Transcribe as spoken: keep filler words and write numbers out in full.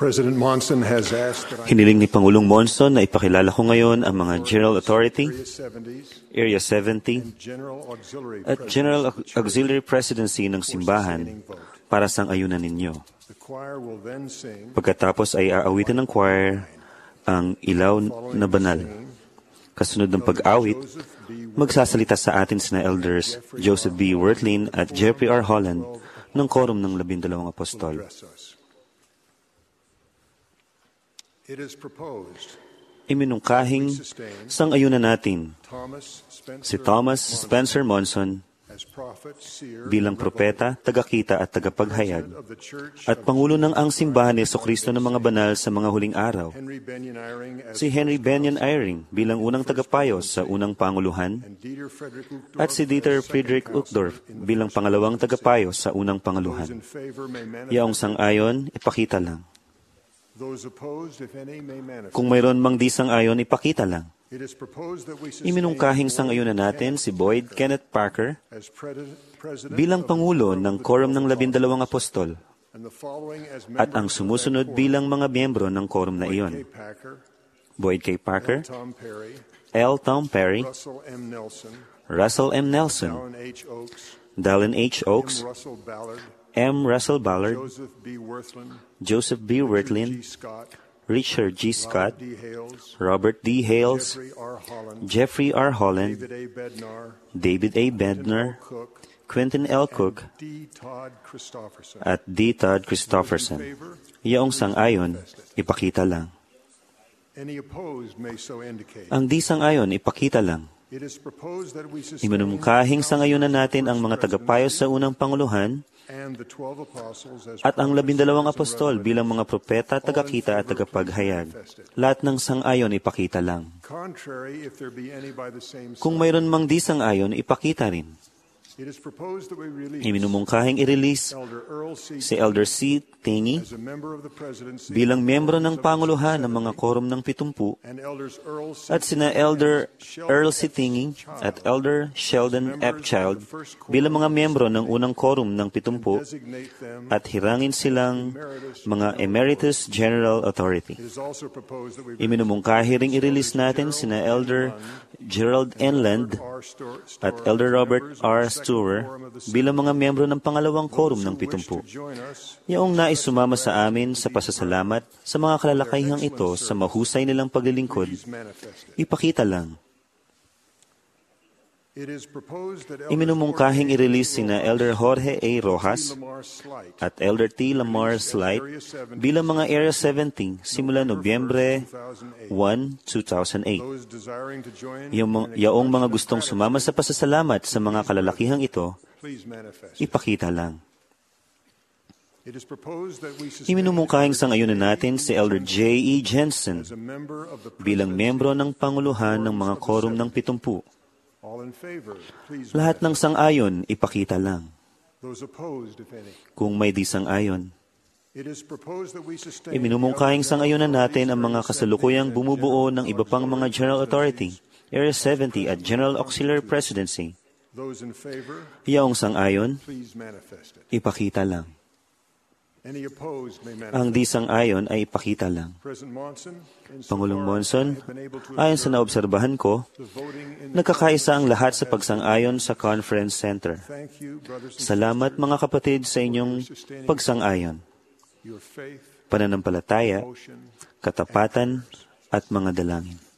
President Monson has asked that I Hiniling ni Pangulong Monson na ipakilala ko ngayon ang mga General Authority, Area seventy, and General Auxiliary at General Auxiliary Presidency ng simbahan para sang ayunan ninyo. The choir will then sing Pagkatapos ay aawitin ng choir ang Ilaw na Banal. Kasunod ng pag-awit, magsasalita sa atin sina Elders Joseph B. Wertlin at Jeffrey R. Holland ng Quorum ng Labindalawang Apostol. address us. It is proposed Iminungkahing sang-ayunan natin Thomas Spencer si Thomas Spencer Monson as prophet, seer, bilang propeta, tagakita at tagapaghayag of the Church at Pangulo ng ang simbahan ni Jesucristo ng mga banal sa mga huling araw. Henry Benyon Eyring as Si Henry Benyon Eyring bilang unang tagapayo sa unang panguluhan and Dieter Frederick Uchtdorf at si Dieter Friedrich Uchtdorf bilang pangalawang tagapayo sa unang Those pangaluhan. in favor may manifest. Yaong sang-ayon, ipakita lang. Those opposed, if any, may manifest. Kung mayroon mang di sang-ayon, ipakita lang. It is proposed that we sustain Iminungkahing Boyd sang-ayunan natin si Boyd Kenneth Parker as pred- president bilang of the Pangulo Quorum ng of the Quorum ng Twelve Labindalawang Apostles, Apostol and the following as at ang members of sumusunod that quorum: bilang mga miyembro ng Quorum na Boyd K. iyon. Packer, Boyd K. Parker, L. Tom Perry, L. Tom Perry, Russell M. Nelson, Russell M. Nelson, Alan H. Oakes, Dallin H. M. Oakes, Russell Ballard, M. Russell Ballard, Joseph B. Worthland, Joseph B. G. Wertlin, Scott, Richard G. Scott, Robert D. Hales, Robert D. Hales, Jeffrey R. Holland, Jeffrey R. Holland, David A. Bednar, David A. Quentin L. Bednar, Cook, Quentin L. Cook, D. Todd Christofferson. at D. Todd Those in Christofferson. favor, Yaong sang-ayon, ipakita lang. any opposed may so indicate. Ang di sang-ayon, ipakita lang. It is proposed that we sustain Iminumkahing sang-ayunan natin ang mga tagapayo sa unang panguluhan and the twelve apostles as at ang prophets, labindalawang seers, and apostol revelators. bilang mga propeta, tagakita at tagapaghayag. Lahat ng sang-ayon, ipakita lang. Contrary, if there be any by the same Kung side, mayroon mang di sang-ayon, ipakita rin. it is proposed that we release Iminumungkahing i-release Elder Earl C. si Elder C. Tingy as a member of the presidency bilang of the miyembro Quorums ng of the panguluhan ng mga seventy, Quorum ng Pitumpu and Elders Earl C. at sina Elder Earl C. Tingy at Elder Sheldon F. Child bilang mga miyembro ng unang Quorum ng Pitumpu designate them. at hirangin silang mga Emeritus General Authority. It is also proposed that we Iminumungkahi ring i-release natin sina Elder Gerald N. Land R. Stor- at Storer Elder as Robert members of the R. second Storer quorum of the bilang mga miyembro ng pangalawang Quorum Those ng who wish Pitumpu. to join us, Yaong nais sumama sa amin sa pasasalamat sa mga kalalakihang ito sa mahusay nilang paglilingkod, please manifest it. ipakita lang. It is proposed that Elder Iminumungkahing Jorge i-release sina Elder Jorge A. Rojas Lamar Slight at Elder T. Lamar Slight bilang mga Area seventy simula Nobyembre first, two thousand eight. Those desiring to join Yung, in yaong mga expression gustong of sumama sa pasasalamat sa mga kalalakihang ito, gratitude, please manifest. ipakita lang. It is proposed that we sustain Iminumungkahing sang-ayunan natin si Elder J. E. Jensen as a member of the bilang presidency. miyembro ng panguluhan ng mga Quorum ng Pitumpu. All in favor, please Lahat ng manifest. sang-ayon, ipakita lang. Those opposed, if any. Kung may di sang-ayon, It is proposed that we sustain iminumungkahing sang-ayunan natin ang mga kasalukuyang bumubuo ng iba pang mga General Authority, Area seventy at General Auxiliary Presidency. Those in favor, Yaong sang-ayon, please manifest it. ipakita lang. Any opposed may manifest. Ang di sang-ayon ay ipakita lang. President Monson, insofar Pangulong as Monson, I have been able to ayon sa observe naobserbahan ko, the voting in the nagkakaisa ang Conference lahat sa has pagsang-ayon sa Conference Center. Thank you, brothers and Salamat sisters, mga kapatid sa inyong pagsang-ayon, your faith, pananampalataya, devotion, katapatan at mga dalangin.